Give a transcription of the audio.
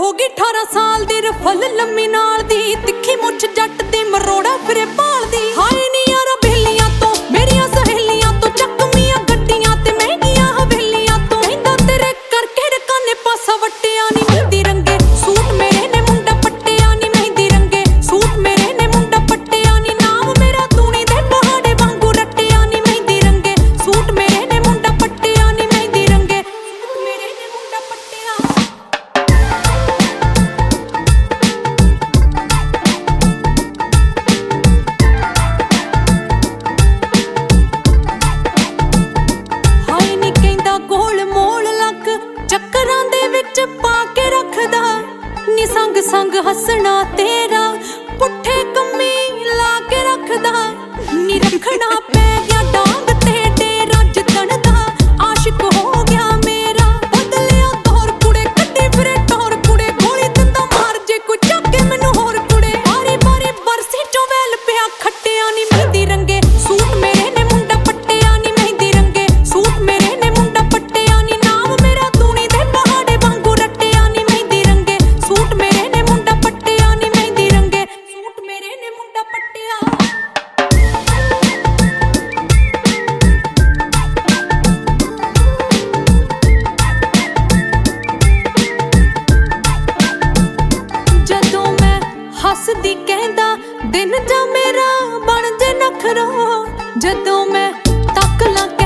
ਹੋ ਗਈ 18 ਸਾਲ ਦੀ ਰਫਲ ਲੰਮੀ ਨਾਲ ਦੀ ਤਿੱਖੀ ਮੁੱਛ ਜੱਟ ਦੀ ਮਰੋੜਾ ਫਿਰੇ ਭਾਲਦੀ ਹਾਏ ਨੀ ਯਾਰਾ ਬੇਲੀਆਂ ਤੋਂ ਮੇਰੀਆਂ ਸਹੇਲੀਆਂ ਤੋਂ ਚੱਕਮੀਆਂ ਗੱਡੀਆਂ ਤੇ ਮਹਿੰਗੀਆਂ ਹਵੇਲੀਆਂ ਤੋਂ ਕਹਿੰਦਾ ਤੇਰੇ ਕਰਕੇ ਰਕਾਨੇ ਪਾਸਾ ਵਟਿਆ ਨੀ ਮਹਿੰਦੀ ਰੰਗੇ ਸੂਟ ਮੇਰੇ ਨੇ ਮੁੰਡਾ ਪੱਟਿਆ ਨੀ ਮਹਿੰਦੀ ਰੰਗੇ ਸੂਟ ਮੇਰੇ ਨੇ ਮੁੰਡਾ ਪੱਟਿਆ ਨੀ ਨਾਮ ਮੇਰਾ ਤੂਣੀ ਦੇ ਪਹਾੜੇ ਵਾਂਗੂ ਰੱਟਿਆ ਨੀ ਮਹਿੰਦੀ ਰੰਗੇ ਸੂਟ ਮੇਰੇ ਨੇ ਮੁੰਡਾ ਪੱਟਿਆ ਨੀ ਮਹਿੰਦੀ ਰੰਗੇ ਸੂਟ ਮੇਰੇ ਨੇ ਮੁੰਡਾ ਪੱਟਿਆ ਚੱਕਰਾਂ ਦੇ ਵਿੱਚ ਪਾ ਕੇ ਰੱਖਦਾ ਨੀ ਸੰਗ ਸੰਗ ਹੱਸਣਾ ਤੇਰਾ ਪੁੱਠੇ ਕੰਮੀ ਲਾ ਕੇ ਰੱਖਦਾ ਨੀ ਰੱਖਣਾ ਪੈ ਗਿਆ ਡਾਂਗ ਤੇ ਡੇਰਾ ਜਿੱਦਣ ਦਾ ਆਸ਼ਿਕ ਹੋ ਗਿਆ ਮੇਰਾ ਬਦਲਿਆ ਦੌਰ ਕੁੜੇ ਕੱਢੀ ਫਿਰੇ ਟੌਰ ਕੁੜੇ ਗੋਲੀ ਦਿੰਦਾ ਮਾਰ ਜੇ ਕੋਈ ਚੱਕ ਕੇ ਮੈਨੂੰ ਹੋਰ ਕੁੜੇ ਬਾਰੀ ਬਾਰੀ ਬਰਸੀ ਚੋਂ ਵੈਲ ਪਿਆ ਖੱਟਿਆ ਨੀ ਮਹਿੰਦੀ ਰੰਗੇ ਸੂਟ ਮੇਰੇ ਨੇ ਮੁੰਡਾ ਪੱਟਿਆ ਨੀ ਮਹਿੰਦੀ ਰੰਗੇ ਸੂਟ ਮੇਰੇ ਨੇ ਮੁੰਡਾ ਪੱਟਿਆ ਨੀ ਨਾਮ ਮੇਰਾ ਤੂਣੀ ਦੇ ਪਹਾੜੇ ਵਾਂਗੂ ਰੱਟਿਆ ਨੀ ਮਹਿੰਦੀ ਰੰਗੇ ਸੂਟ ਮੇਰੇ ਨੇ ਮੁੰਡਾ ਪੱਟਿਆ ਨੀ ਮਹਿੰਦੀ ਰੰਗੇ ਸੂਟ ਮੇਰੇ ਨੇ ਮੁੰਡਾ ਪੱਟਿਆ ਜਦੋਂ ਮੈਂ ਹੱਸਦੀ ਕਹਿੰਦਾ ਦਿਨ ਜਾਂ ਮੇਰਾ ਬਣ ਜੇ ਨਖਰਾ ਜਦੋਂ ਮੈਂ ਤੱਕ ਲਾਂ